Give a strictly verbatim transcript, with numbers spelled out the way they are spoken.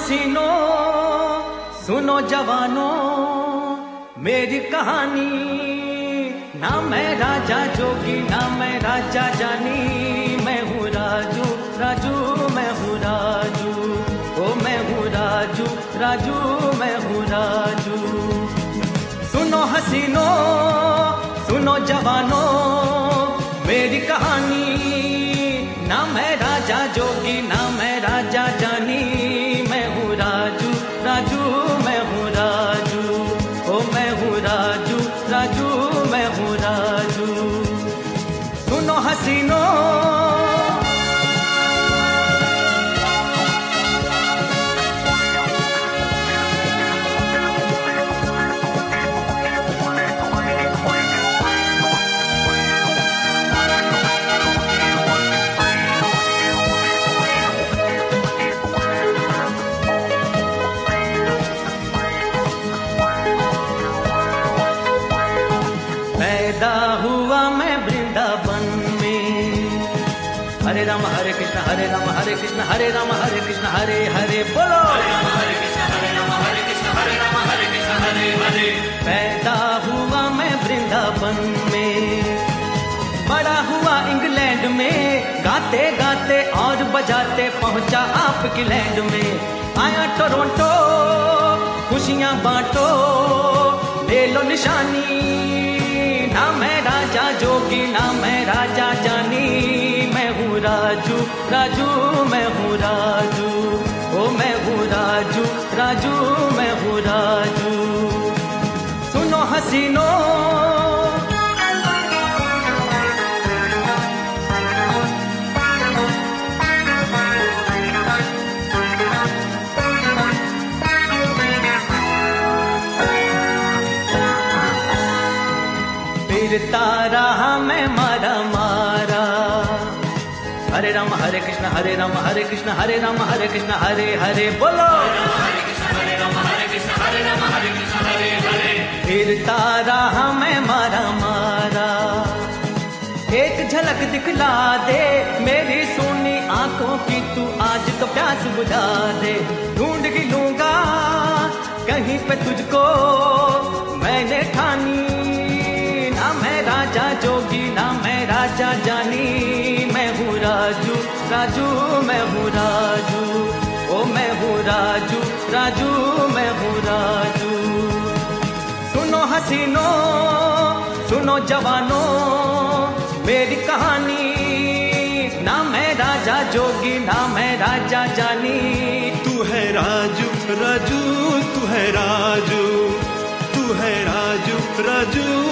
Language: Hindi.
हसीनों सुनो जवानों मेरी कहानी, ना मैं राजा जोगी ना मैं राजा जानी, मैं हूँ राजू राजू मैं हूँ राजू, ओ मैं हूँ राजू राजू मैं हूँ राजू। सुनो हसीनों सुनो जवानों मेरी कहानी, ना मैं राजा जोगी ना मैं राजा जानी, मैं हूँ राजू राजू मैं हूँ राजू, ओ मैं हूँ राजू राजू मैं हूँ राजू। सुनो हसीनों पैदा हुआ मैं वृंदावन में, हरे राम हरे कृष्ण हरे राम हरे कृष्ण हरे राम हरे कृष्ण हरे हरे बोलो, हरे राम हरे कृष्ण हरे राम हरे कृष्ण हरे राम हरे कृष्ण हरे हरे। पैदा हुआ मैं वृंदावन में, बड़ा हुआ इंग्लैंड में, गाते गाते और बजाते पहुंचा आपकी लैंड में। आया टोरंटो खुशियां बांटो ले लो निशानी, ना मैं राजा जोगी ना मैं राजा जानी, मैं हूँ राजू राजू मैं हूँ राजू, ओ मैं हूँ राजू राजू मैं हूँ राजू। सुनो हसीनों फिरता रहा मैं मारा मारा, हरे राम हरे कृष्ण हरे राम हरे कृष्ण हरे राम हरे कृष्ण हरे हरे बोलो, हरे कृष्ण हरे राम हरे कृष्ण हरे राम हरे कृष्ण हरे हरे। फिरता रहा मैं मारा मारा, एक झलक दिखला दे मेरी सोनी आंखों की, तू आज तो प्यास बुझा दे। ढूंढ ही लूंगा कहीं पे तुझको मैंने ठानी, ना मैं राजा जोगी ना मैं राजा जानी, मैं हूँ राजू राजू मैं हूँ राजू, ओ मैं हूँ राजू राजू मैं हूँ राजू। सुनो हसीनों सुनो जवानों मेरी कहानी, ना मैं राजा जोगी ना मैं राजा जानी, तू है राजू राजू तू है राजू तू है राजू राजू